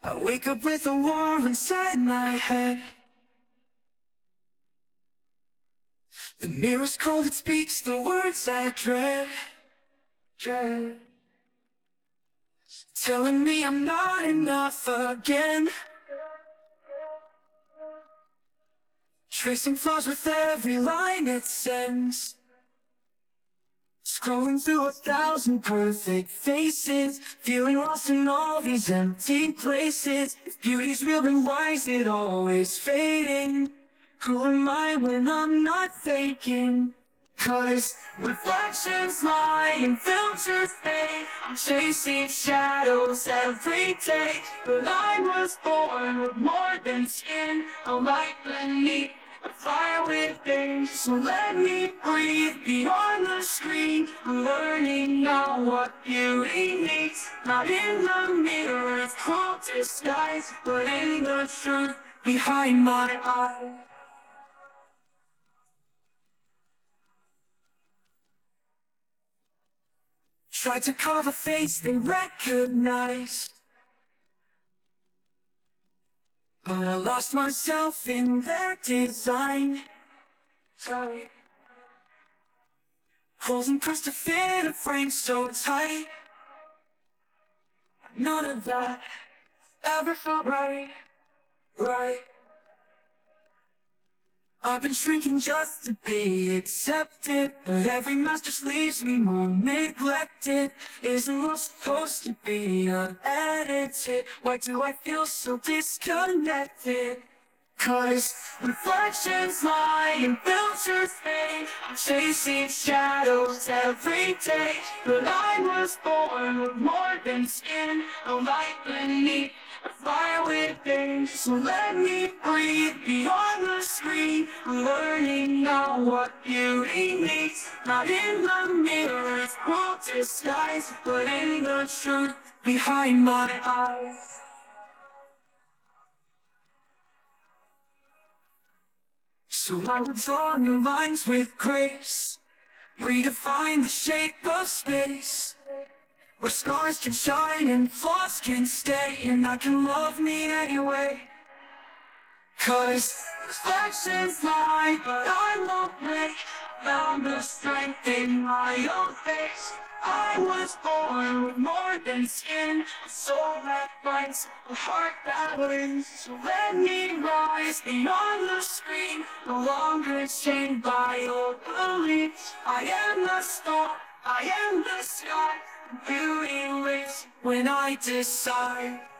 I wake up with a war inside my head. The mirror's cold, it speaks the words I dread. Telling me I'm not enough again. Tracing flaws with every line it sends. Scrolling through 1,000 perfect faces, feeling lost in all these empty places. If beauty's real, then why is it always fading? Who am I when I'm not faking? 'Cause reflections lie and filters fade. I'm chasing shadows every day. But I was born with more than skin, a light beneath, a fire within. So let me breathe beyond the screen. I'm learning now what beauty needs. Not in the mirror's cold disguise, but in the truth behind my eyes. Tried to carve a face they recognized, but I lost myself in their design. Holes and pressed to fit a frame so tight. None of that ever felt right. I've been shrinking just to be accepted, but every mask just leaves me more neglected. Isn't love supposed to be unedited? Why do I feel so disconnected? 'Cause reflections lie and filters fade. I'm chasing shadows every day. But I was born with more than skin, a light beneath, a fire within. So let me breathe beyond the screen. I'm learning now what beauty needs. Not in the mirror's cold disguise, but in the truth behind my eyes. So I would draw new lines with grace, redefine the shape of space, where scars can shine and flaws can stay, and I can love me anyway. 'Cause reflections lie, but I won't break. Found the strength in my own face. I was born with more than skin, a soul that fights, a heart that wins. So let me rise beyond the screen, no longer chained by your beliefs. I am the storm, I am the sky. Beauty lives when I decide.